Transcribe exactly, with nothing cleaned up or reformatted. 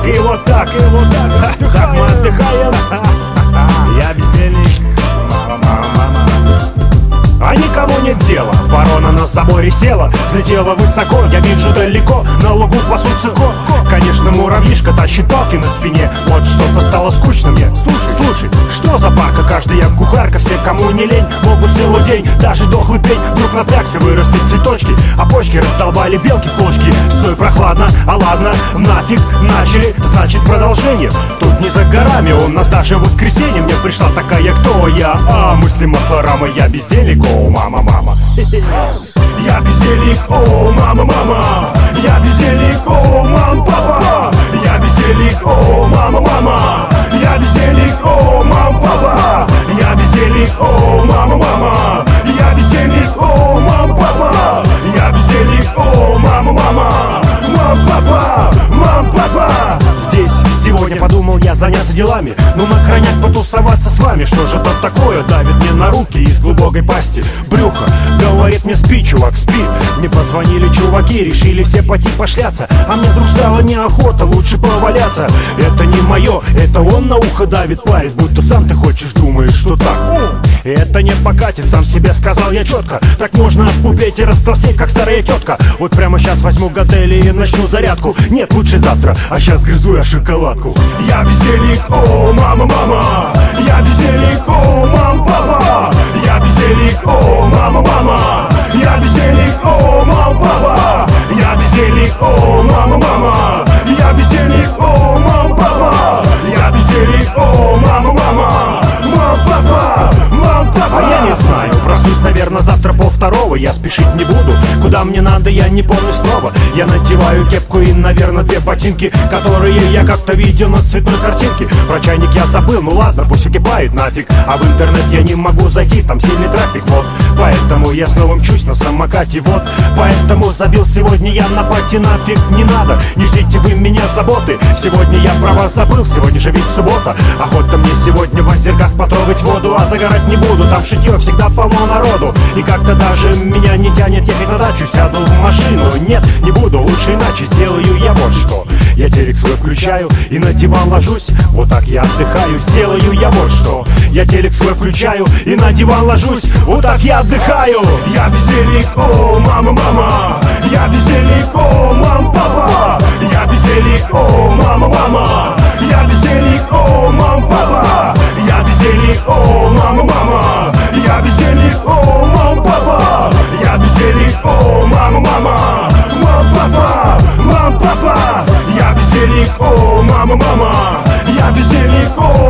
и вот так, и вот так, так мы отдыхаем. Я бездельник, мама, мама, мама. А никому нет дела, ворона на заборе села, взлетела высоко, я вижу далеко, на лугу пасутся ко. Конечно, муравьишка тащит палки на спине, вот что-то стало скучно мне. Слушай, слушай, что за парка, каждая кухарка, все, кому не лень, могут целый день, даже дохлый пень вдруг напрягся, вырастет цветочки, а почки раздолбали белки клочки. Стой, прохладно, а ладно, нафиг, начали, значит продолжение. Тут не за горами, у нас даже в воскресенье мне пришла такая, кто я, а мысли маслорама, я бездельник. О, мама, мама. Я бездельник, о, мама, мама. Я бездельник, о, мама, папа. Я бездельник, о, мама, мама. Я бездельник, о, мама, папа. Я бездельник, о, мама, мама. Я бездельник, о, мама, папа. Я бездельник, о, мама, мама. Мам, папа, мам, папа. Здесь сегодня подумал я заняться делами, ну накронять, потусоваться с вами. Что же тут такое давит мне на руки из глубокой пасти? Брюхо говорит мне: спи, чувак, спи. Мне позвонили чуваки, решили все пойти пошляться, а мне вдруг стало неохота, лучше поваляться. Это не мое, это он на ухо давит, парит, будто сам ты хочешь, думаешь, что так. Это не покатит, сам себе сказал я четко. Так можно пупеть и растростеть, как старая тетка. Вот прямо сейчас возьму гантели и начну зарядку. Нет, лучше завтра, а сейчас грызу я шоколадку. Я бездельник, о, мама, мама. Я бездельник, о, мама, папа. Я бездельник, о, мама, мама. Я бездельник, о, мама, папа. Я бездельник, о, мама, мама. Я бездельник, о, мама, папа. Я бездельник, о, мама, мама. Мам, папа, мам, папа. А я не знаю, проснусь, наверное, завтра полвторого. Я спешить не буду, куда мне надо, я не помню снова. Я надеваю кепку и, наверное, две ботинки, которые я как-то видел на цветной картинке. Про чайник я забыл, ну ладно, пусть окипает нафиг. А в интернет я не могу зайти, там сильный трафик, вот. Поэтому я снова мчусь на самокате, вот. Поэтому забил сегодня я на пати, нафиг не надо. Не ждите вы меня заботы, сегодня я про вас забыл, сегодня же ведь суббота. Охота мне сегодня в озерках потрогать воду, а загорать не буду, там шитье всегда полно народу. И как-то даже меня не тянет ехать на дачу, сяду в машину, нет, не буду, лучше иначе, сделаю я вот что. Я телек свой включаю и на диван ложусь, вот так я отдыхаю, сделаю я вот что. Я телек свой включаю и на диван ложусь, вот так я отдыхаю. Я бездельник, о, мама, мама. Я бездельник, о, мама, папа. Я бездельник, о, мама, мама. Я бездельник, о, мама, папа. Я бездельник, о, мама, мама. Я бездельник, о, мама, папа. Я бездельник, о, мама, мама. Мам, папа, мам, папа. Я бездельник, о, мама, мама. Я бездельник, о,